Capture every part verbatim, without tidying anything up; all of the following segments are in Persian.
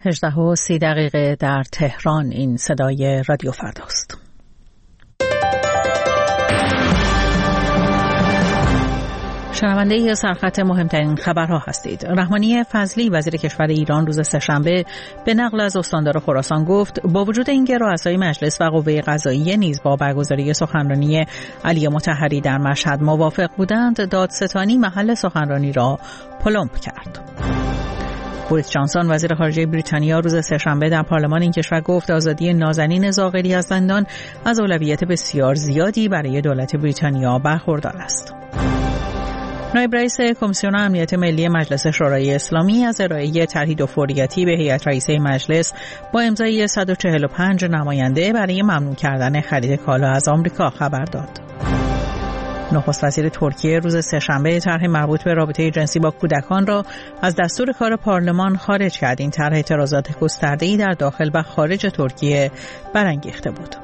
هجده و سی دقیقه در تهران. این صدای رادیو فرداست. شنونده ای سرخط مهمترین خبرها هستید. رحمانی فضلی وزیر کشور ایران روز سه‌شنبه به نقل از استاندار خراسان گفت با وجود اینکه رؤسای مجلس و قوه قضاییه نیز با برگزاری سخنرانی علی مطهری در مشهد موافق بودند، دادستانی محل سخنرانی را پلمپ کرد. بوریس جانسون وزیر خارجه بریتانیا روز سه‌شنبه در پارلمان این کشور گفت آزادی نازنین زاغری از زندان از اولویت بسیار زیادی برای دولت بریتانیا برخوردار است. نایب رئیس کمیسیون امنیت ملی مجلس شورای اسلامی از ارائه طرحی دو فوریتی به هیئت رئیسه مجلس با امضای صد و چهل و پنج نماینده برای ممنوع کردن خرید کالا از آمریکا خبر داد. نخست وزیر ترکیه روز سه‌شنبه طرح مربوط به رابطه جنسی با کودکان را از دستور کار پارلمان خارج کرد. این طرح اعتراضات گسترده‌ای در داخل و خارج ترکیه برانگیخته بود.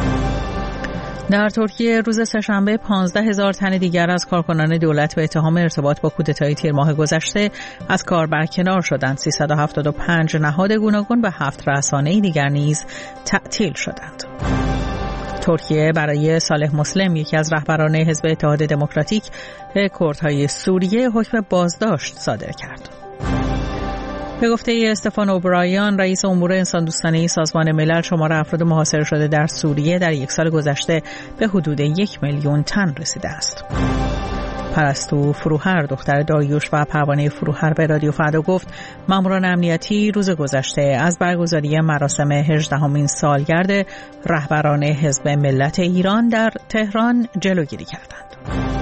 در ترکیه روز سه‌شنبه پانزده هزار تن دیگر از کارکنان دولت به اتهام ارتباط با کودتای تیر ماه گذشته از کار برکنار شدند. سیصد و هفتاد و پنج نهاد گوناگون و هفت رسانه دیگر نیز تعطیل شدند. ترکیه برای صالح مسلم، یکی از رهبران حزب اتحاد دموکراتیک کردهای سوریه، حکم بازداشت صادر کرد. به گفته استفان اوبرایان رئیس امور انسان دوستانه سازمان ملل، شمار افراد محاصره شده در سوریه در یک سال گذشته به حدود یک میلیون تن رسیده است. پرستو فروهر دختر داریوش و پروانه فروهر به رادیو فردا گفت ماموران امنیتی روز گذشته از برگزاری مراسم هجدهمین سالگرد رهبران حزب ملت ایران در تهران جلوگیری کردند.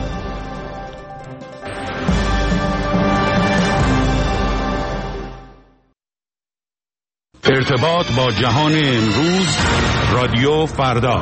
ارتباط با جهان امروز، رادیو فردا.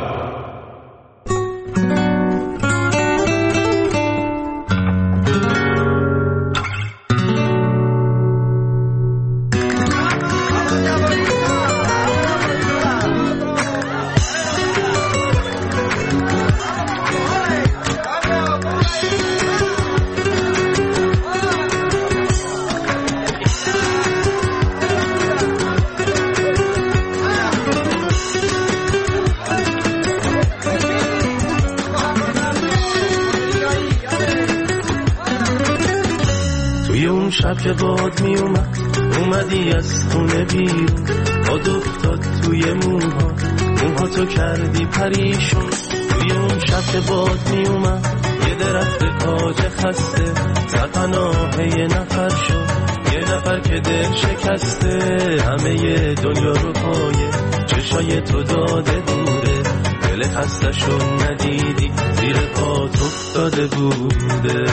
شب که باد می اومد اومدی از خونه بیرون، باد افتاد توی موها، موها تو کردی پریشون. توی اون شب که باد می اومد یه درخت کاج خسته زد پناه یه نفر شد، یه نفر که دل شکسته همه دنیا رو پایه چشای تو داده دوره، دل خستشون ندیدی زیر پات افتاده بوده.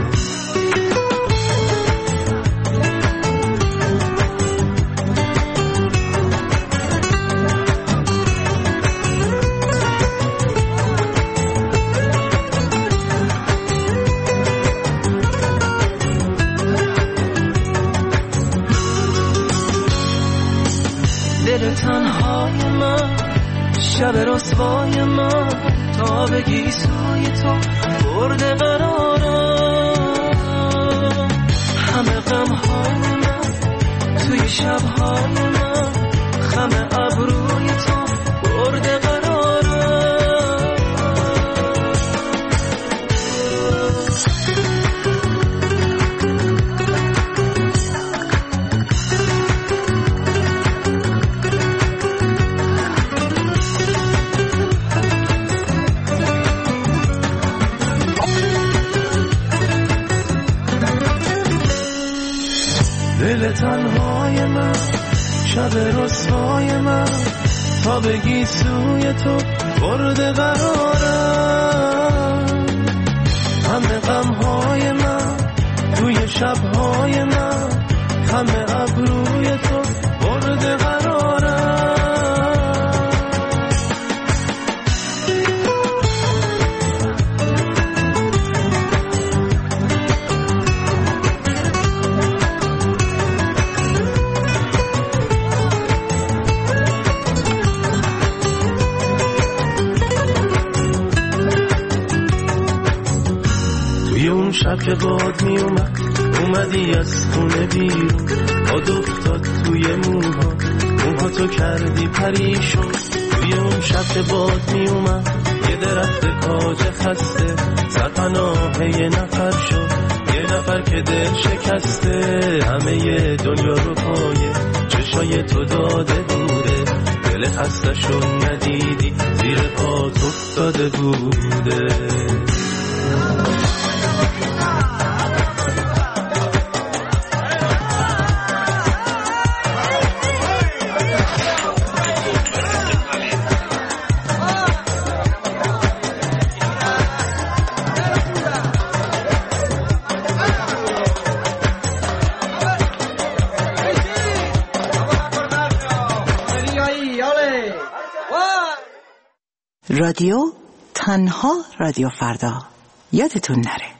تنهای من شب رسوای من تا بگی سوی تو برده قرارم، همه غمهای من توی شبهای من خم ابروی تو برده قرارم. دل تنهای من شب رسوای من تا بگی سوی تو برده قرارم، همه غمهای من توی شبهای من همه ابروی تو برده قرارم. شب که باد می اومد اومدی از خونه بیرون، باد افتاد توی موها، موها تو کردی پریشون. توی اون شب که باد می اومد یه درخت کاج خسته، سرپناه یه نفر شد، یه نفر که دل شکسته. همه ی دنیا رو پایه چشای تو داده بوده، دل خستشون ندیدی زیر پات افتاده بوده. رادیو تنها رادیو فردا، یادتون نره.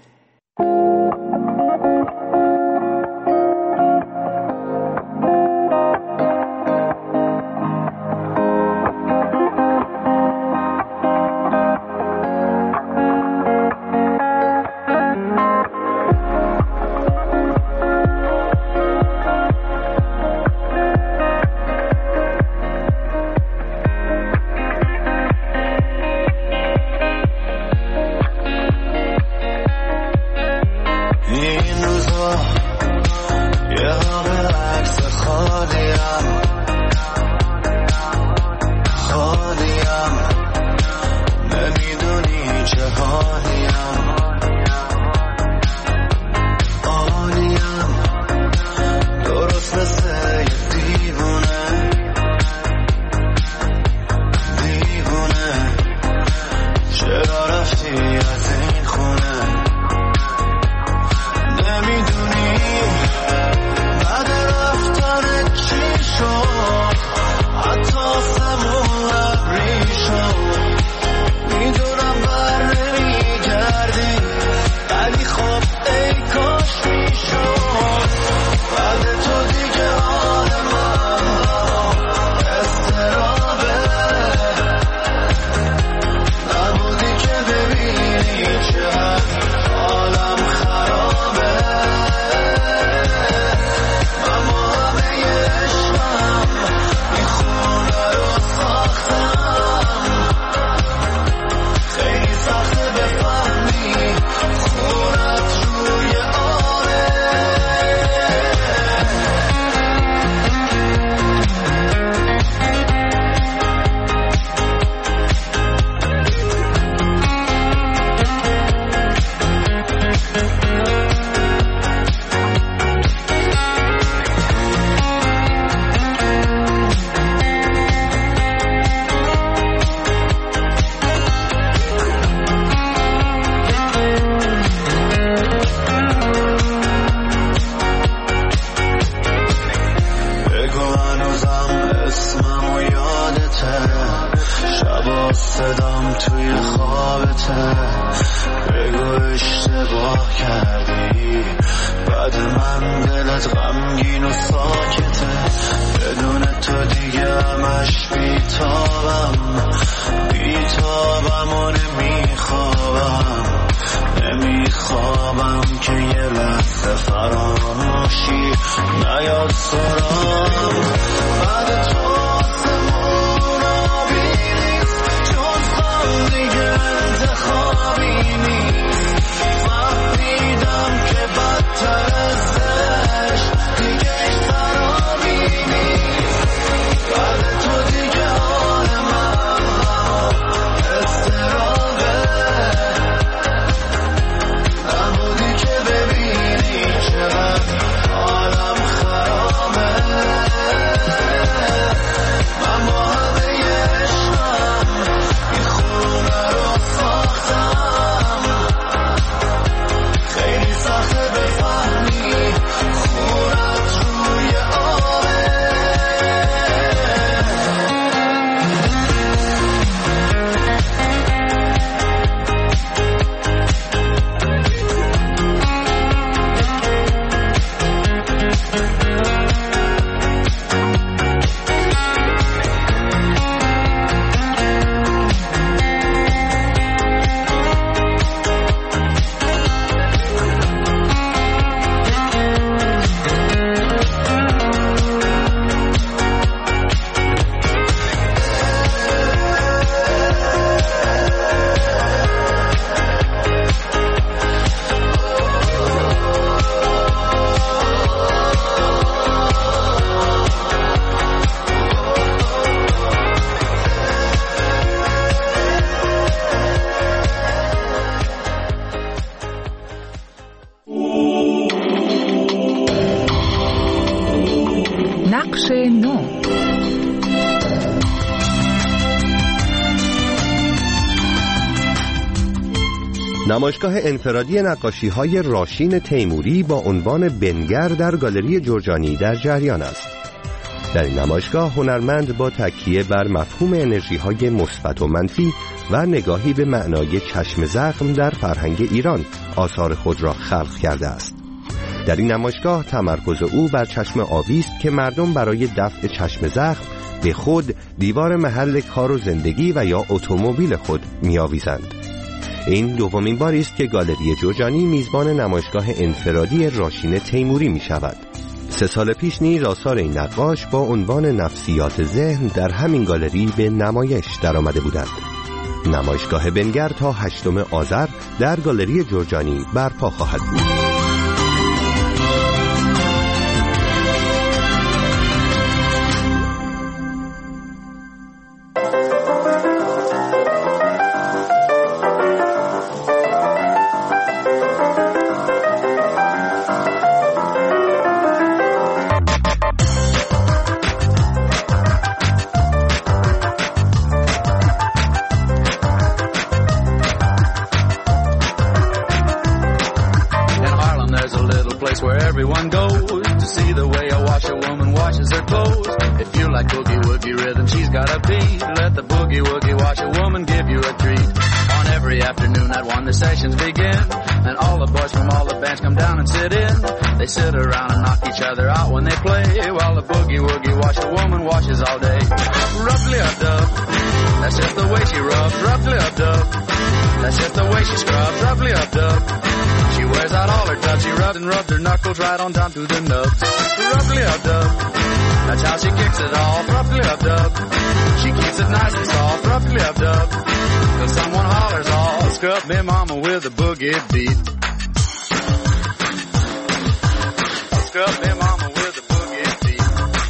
فهمیدم که بدتر ازش بخش نو. نمایشگاه انفرادی نقاشی‌های راشین تیموری با عنوان بنگر در گالری جرجانی در جریان است. در این نمایشگاه هنرمند با تکیه بر مفهوم انرژی‌های مثبت و منفی و نگاهی به معنای چشم زخم در فرهنگ ایران آثار خود را خلق کرده است. در این نمایشگاه تمرکز او بر چشم آبی است که مردم برای دفع چشم زخم به خود، دیوار محل کار و زندگی و یا اتومبیل خود می‌آویزند. این دومین باری است که گالری جرجانی میزبان نمایشگاه انفرادی راشین تیموری می شود. سه سال پیش نیز آثار این نقاش با عنوان نفسیات ذهن در همین گالری به نمایش در آمده بودند. نمایشگاه بنگر تا هشتم آذر در گالری جرجانی برپا خواهد بود. Where everyone goes to see the way a washer woman washes her clothes. If you like boogie woogie rhythm, she's got a beat. Let the boogie woogie washer woman give you a treat. On every afternoon at one the sessions begin, and all the boys from all the bands come down and sit in. They sit around and knock each other out when they play, while the boogie woogie washer woman washes all day. Roughly up dub, that's just the way she rubs. Roughly up dub, that's just the way she scrubs. Roughly up dub, she wears out all her tubs. She rubbed and rubbed her knuckles right on down to the nubs. Roughly up dub, that's how she kicks it off. Roughly up dub, she keeps it nice and soft. Roughly up dub, till someone hollers off. Scrub me mama with a boogie beat. Scrub me mama with a boogie beat.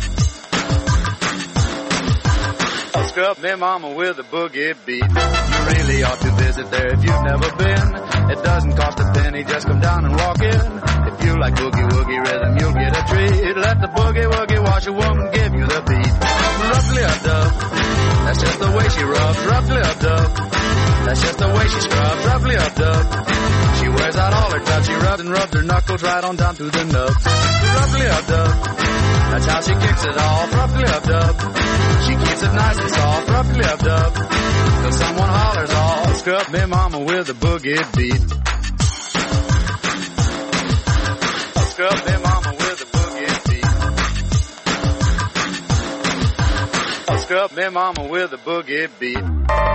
Scrub me mama with a boogie beat. You really ought to visit there if you've never been. It doesn't cost a penny, just come down and walk in. If you like boogie woogie rhythm, you'll get a treat. Let the boogie woogie washer woman give you the beat. Roughly up dub, that's just the way she rubs. Roughly up dub, that's just the way she scrubs. Roughly up dub, she wears out all her tubs. She rubbed and rubbed her knuckles right on down to the nubs. Roughly up dub, that's how she kicks it off. Roughly up dub, she keeps it nice and soft. Roughly up dub, till someone hollers off. Scrub me mama with a boogie beat. Scrub me mama with a boogie beat. Scrub me mama with a boogie beat.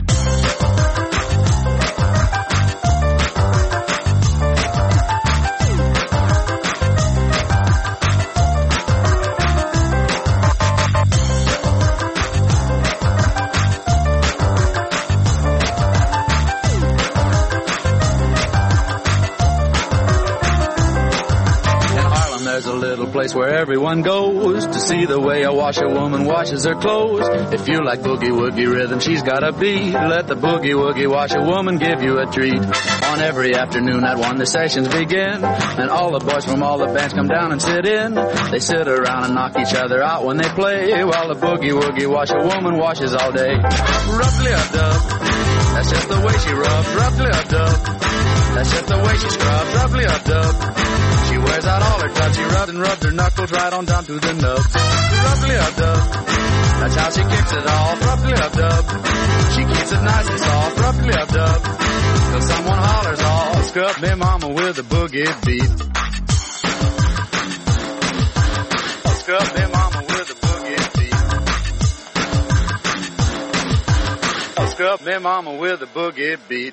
There's a little place where everyone goes to see the way a washer woman washes her clothes. If you like boogie woogie rhythm, she's got a beat. Let the boogie woogie washer woman give you a treat. On every afternoon at one the sessions begin, and all the boys from all the bands come down and sit in. They sit around and knock each other out when they play, while the boogie woogie washer woman washes all day. Roughly up dub, that's just the way she rubs. Roughly up dub, that's just the way she scrubs. Roughly up dub, she wears out all her tubs. She rubbed and rubbed her knuckles right on down to the nubs. Roughly up dub, that's how she kicks it off. Roughly up dub, she keeps it nice and soft. Roughly up dub, till someone hollers off. Scrub me mama with a boogie beat. Scrub me mama with a boogie beat. Scrub me mama with a boogie beat.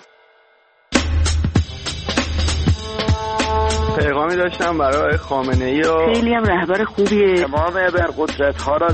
پیغامی داشتم برای خامنه‌ای و خیلی هم رهبر خوبیه. تمام ابرقدرت‌ها را